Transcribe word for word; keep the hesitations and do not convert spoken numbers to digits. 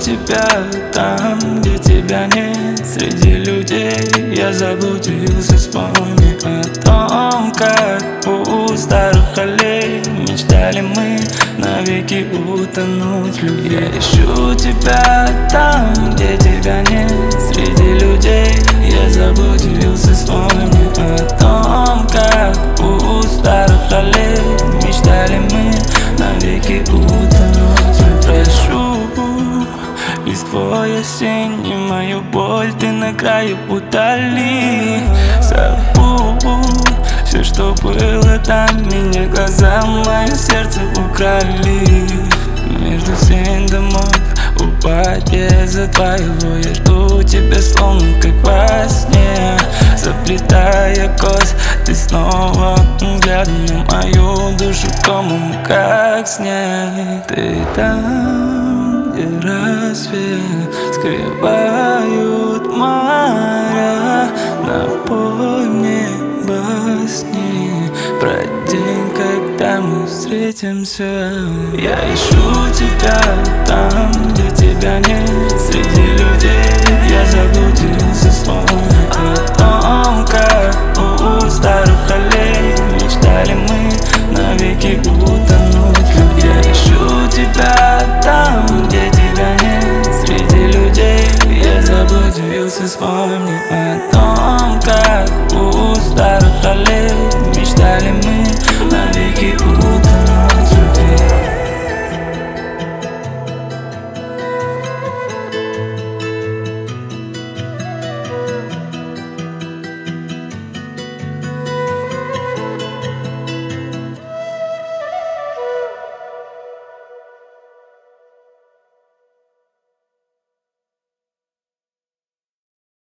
тебя там, где тебя нет. Среди людей я заблудился, вспомни о том, как у старых аллей мечтали мы навеки утонуть в любви. Я ищу тебя там, где тебя нет. Среди людей я заблудился, вспомни о том, как у старых аллей мечтали мы навеки утонуть. Прошу, листвой осенней мою боль ты на краю утоли. Забудь все, что было там, меня глаза, мое сердце украли. Между сень домов упадет за твоего, я жду тебя словно как во сне. Заплетая кос, ты снова взглядом на мою душу комом, как снег. Ты там, где рассвет скрывают моря, напомни во сне про день, когда мы встретимся. Я ищу тебя там, где тебя нет. Среди людей я заблудился, вспомни о том, как у старых аллей мечтали мы навеки утонуть в любви. Я ищу тебя там, где тебя нет. Среди людей я заблудился, вспомни о том,